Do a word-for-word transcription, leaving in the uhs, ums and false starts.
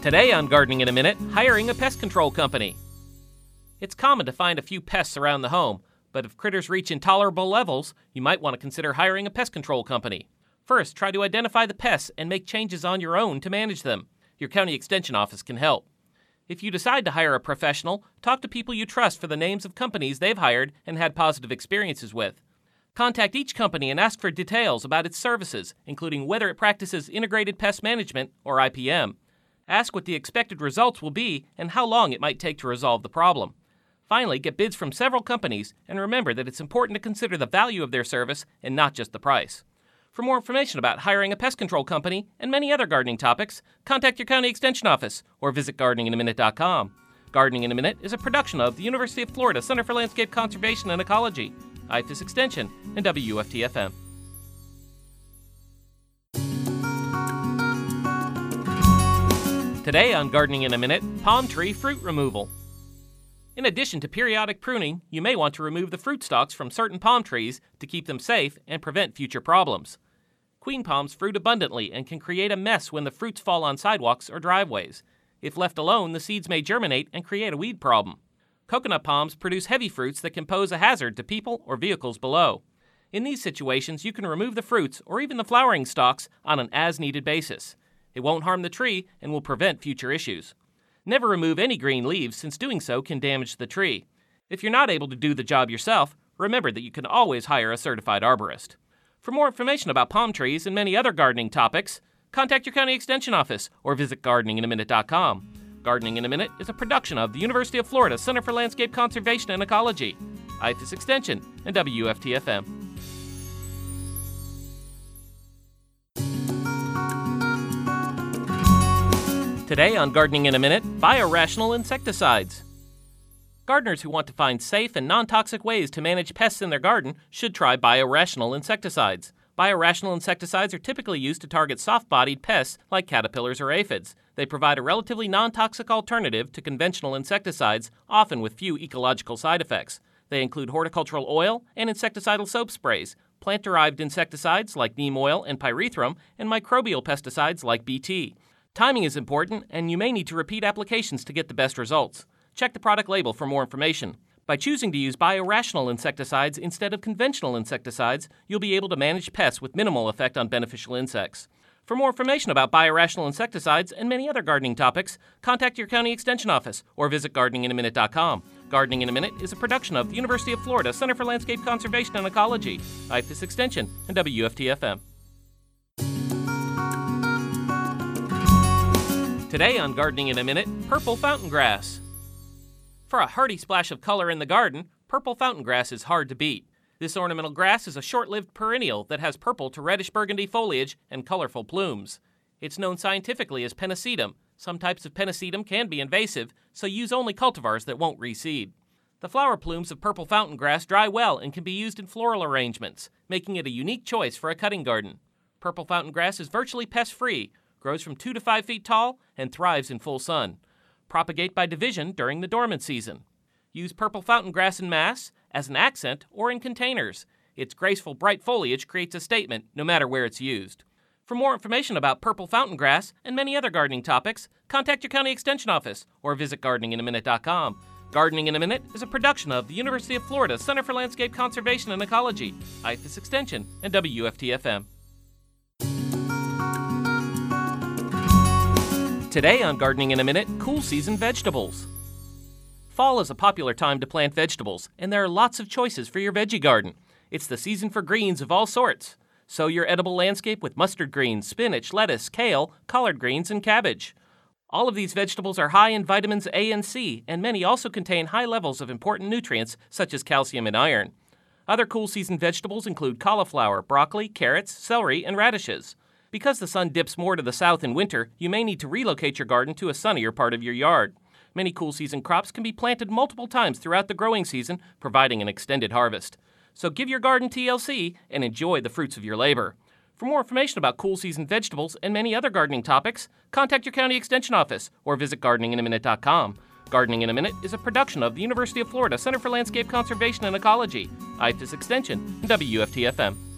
Today on Gardening in a Minute, hiring a pest control company. It's common to find a few pests around the home, but if critters reach intolerable levels, you might want to consider hiring a pest control company. First, try to identify the pests and make changes on your own to manage them. Your county extension office can help. If you decide to hire a professional, talk to people you trust for the names of companies they've hired and had positive experiences with. Contact each company and ask for details about its services, including whether it practices integrated pest management or I P M. Ask what the expected results will be and how long it might take to resolve the problem. Finally, get bids from several companies and remember that it's important to consider the value of their service and not just the price. For more information about hiring a pest control company and many other gardening topics, contact your county extension office or visit gardening in a minute dot com. Gardening in a Minute is a production of the University of Florida Center for Landscape Conservation and Ecology, I F A S Extension, and W U F T F M. Today on Gardening in a Minute, palm tree fruit removal. In addition to periodic pruning, you may want to remove the fruit stalks from certain palm trees to keep them safe and prevent future problems. Queen palms fruit abundantly and can create a mess when the fruits fall on sidewalks or driveways. If left alone, the seeds may germinate and create a weed problem. Coconut palms produce heavy fruits that can pose a hazard to people or vehicles below. In these situations, you can remove the fruits or even the flowering stalks on an as-needed basis. It won't harm the tree and will prevent future issues. Never remove any green leaves, since doing so can damage the tree. If you're not able to do the job yourself, remember that you can always hire a certified arborist. For more information about palm trees and many other gardening topics, contact your county extension office or visit gardening in a minute dot com. Gardening in a Minute is a production of the University of Florida Center for Landscape Conservation and Ecology, I F A S Extension, and W U F T F M. Today on Gardening in a Minute, biorational insecticides. Gardeners who want to find safe and non-toxic ways to manage pests in their garden should try biorational insecticides. Biorational insecticides are typically used to target soft-bodied pests like caterpillars or aphids. They provide a relatively non-toxic alternative to conventional insecticides, often with few ecological side effects. They include horticultural oil and insecticidal soap sprays, plant-derived insecticides like neem oil and pyrethrum, and microbial pesticides like B T. Timing is important, and you may need to repeat applications to get the best results. Check the product label for more information. By choosing to use biorational insecticides instead of conventional insecticides, you'll be able to manage pests with minimal effect on beneficial insects. For more information about biorational insecticides and many other gardening topics, contact your county extension office or visit gardening in a minute dot com. Gardening in a Minute is a production of the University of Florida Center for Landscape Conservation and Ecology, I F A S Extension, and W U F T F M. Today on Gardening in a Minute, purple fountain grass. For a hearty splash of color in the garden, purple fountain grass is hard to beat. This ornamental grass is a short-lived perennial that has purple to reddish burgundy foliage and colorful plumes. It's known scientifically as pennisetum. Some types of pennisetum can be invasive, so use only cultivars that won't reseed. The flower plumes of purple fountain grass dry well and can be used in floral arrangements, making it a unique choice for a cutting garden. Purple fountain grass is virtually pest-free, grows from two to five feet tall, and thrives in full sun. Propagate by division during the dormant season. Use purple fountain grass in mass, as an accent, or in containers. Its graceful, bright foliage creates a statement, no matter where it's used. For more information about purple fountain grass and many other gardening topics, contact your county extension office or visit gardening in a minute dot com. Gardening in a Minute is a production of the University of Florida Center for Landscape Conservation and Ecology, I F A S Extension, and W U F T F M. Today on Gardening in a Minute, cool season vegetables. Fall is a popular time to plant vegetables, and there are lots of choices for your veggie garden. It's the season for greens of all sorts. Sow your edible landscape with mustard greens, spinach, lettuce, kale, collard greens, and cabbage. All of these vegetables are high in vitamins A and C, and many also contain high levels of important nutrients such as calcium and iron. Other cool season vegetables include cauliflower, broccoli, carrots, celery, and radishes. Because the sun dips more to the south in winter, you may need to relocate your garden to a sunnier part of your yard. Many cool season crops can be planted multiple times throughout the growing season, providing an extended harvest. So give your garden T L C and enjoy the fruits of your labor. For more information about cool season vegetables and many other gardening topics, contact your county extension office or visit gardening in a minute dot com. Gardening in a Minute is a production of the University of Florida Center for Landscape Conservation and Ecology, I F A S Extension, and W U F T F M.